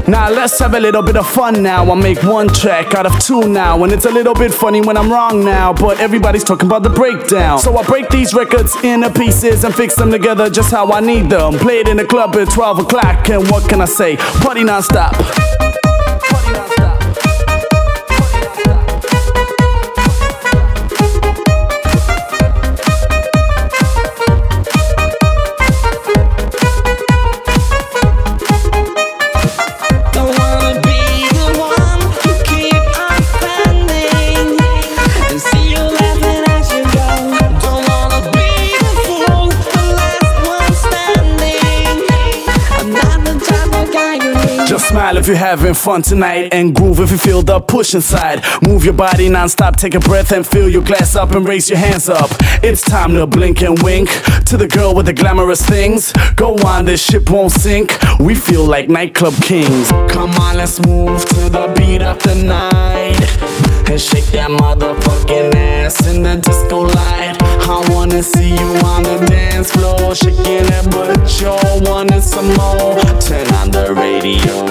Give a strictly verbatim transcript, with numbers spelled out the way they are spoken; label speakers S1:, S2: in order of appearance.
S1: Now let's have a little bit of fun now. I'll make one track out of two now, and it's a little bit funny when I'm wrong now, but everybody's talking about the breakdown. So I break these records into pieces and fix them together just how I need them. Play it in the club at twelve o'clock, and what can I say? Party non-stop. Just smile if you're having fun tonight, and groove if you feel the push inside. Move your body non-stop, take a breath and fill your glass up and raise your hands up. It's time to blink and wink to the girl with the glamorous things. Go on, this ship won't sink. We feel like nightclub kings. Come on, let's move to the beat of the night and shake that motherfucking ass in the disco light. I wanna see you on the dance floor, shaking that butt, you're wanting some more. Turn on the radio.